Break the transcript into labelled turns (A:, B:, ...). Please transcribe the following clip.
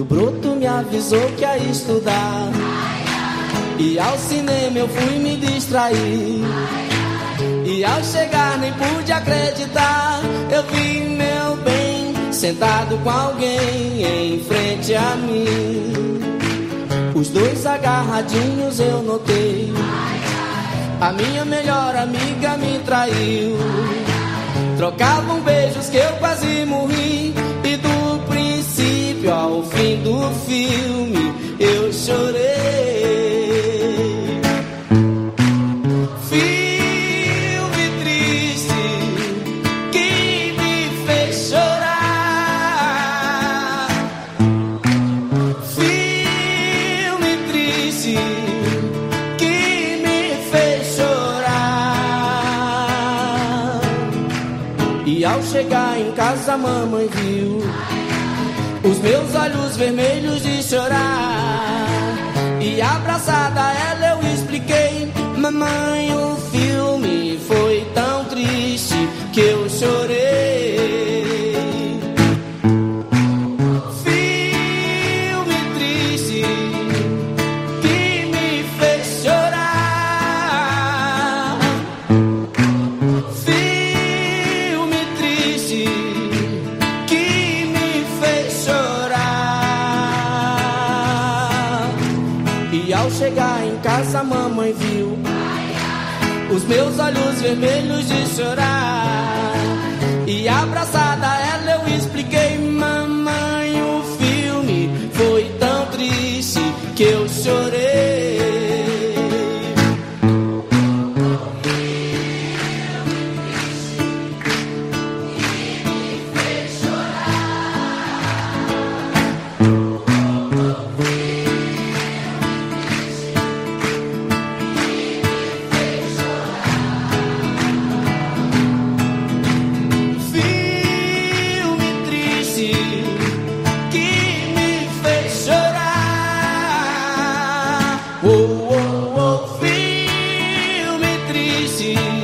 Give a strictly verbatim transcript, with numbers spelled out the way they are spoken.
A: o broto me avisou que ia estudar. E ao cinema eu fui me distrair. E ao chegar nem pude acreditar. Eu vi meu bem sentado com alguém em frente a mim. Os dois agarradinhos eu notei. A minha melhor amiga me traiu. Trocavam beijos que eu quase morri. E do princípio ao fim do filme eu chorei. Filme triste que me fez chorar. Filme triste que me fez chorar. E ao chegar em casa a mamãe viu os meus olhos vermelhos de chorar. E abraçada a ela eu expliquei: mamãe, o filme foi tão triste que eu chorei. Filme triste que me fez chorar. Filme triste que me fez chorar. E ao chegar em casa a mamãe viu os meus olhos vermelhos de chorar. E abraçada a ela eu expliquei: mamãe, o filme foi tão triste que eu chorei. Oh, oh, oh, filme triste.